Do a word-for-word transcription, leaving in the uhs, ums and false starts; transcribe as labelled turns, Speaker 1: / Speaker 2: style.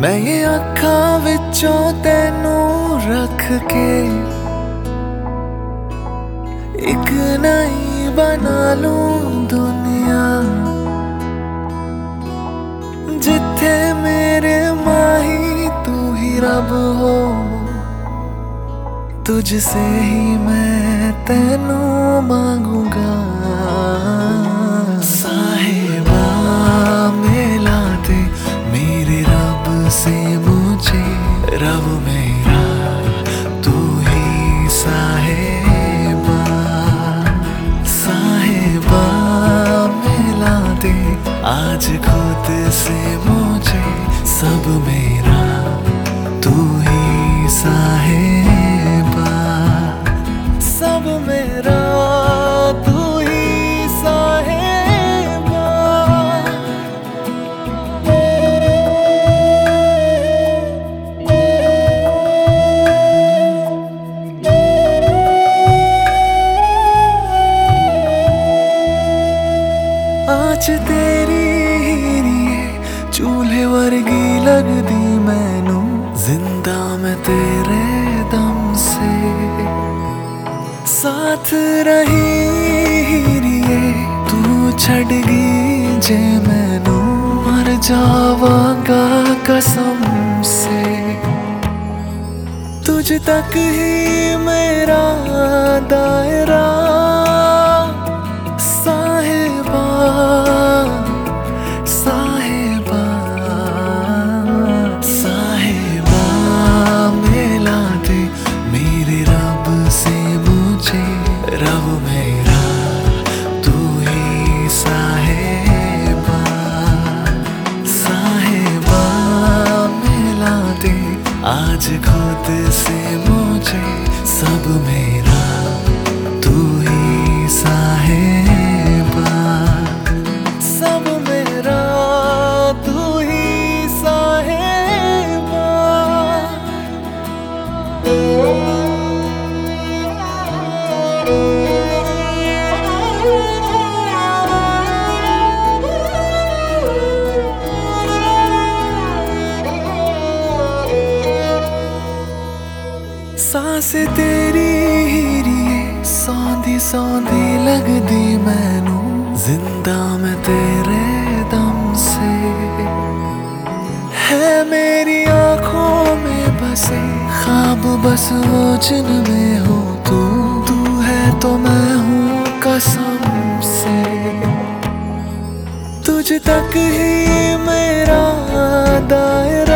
Speaker 1: मैं ये अखां विचों तैनू रख के एक नई बना लूं दुनिया, जिथे मेरे माही तू ही रब हो। तुझसे ही मैं तैनू मांगूंगा। साहिबा मिला दे मेरे रब से मुझे, रब मेरा तू ही साहिबा। साहिबा मिला दे आज खुद से मुझे, सब मेरा तू ही साहिबा। सब मेरा तू ही साहिबा। आज तेरी हीरिए चूल्हे वर्गी लगदी मैनू, जिंदा मैं तेरे दम से। साथ रही हीरिए तू छड़गी जे मैनू, मर जावांगा कसम से। तुझ तक ही मेरा दायरा साहिबा। साहिबा साहिबा मिला दे मेरे रब से मुझे, रब मेरा तू ही साहिबा। साहिबा मिला दे आज खुद से मुझे, सब मेरा तू ही साहिबा। सब मेरा तू ही साहिबा। सांस तेरी हीरिए सौंधी सौंधी लगदी मैनू, जिंदा मैं तेरे दम से। है मेरी आंखों में बसे ख्वाब बस वो जिनमें हो तू। तू है तो मैं हूँ कसम से। तुझ तक ही मेरा दायरा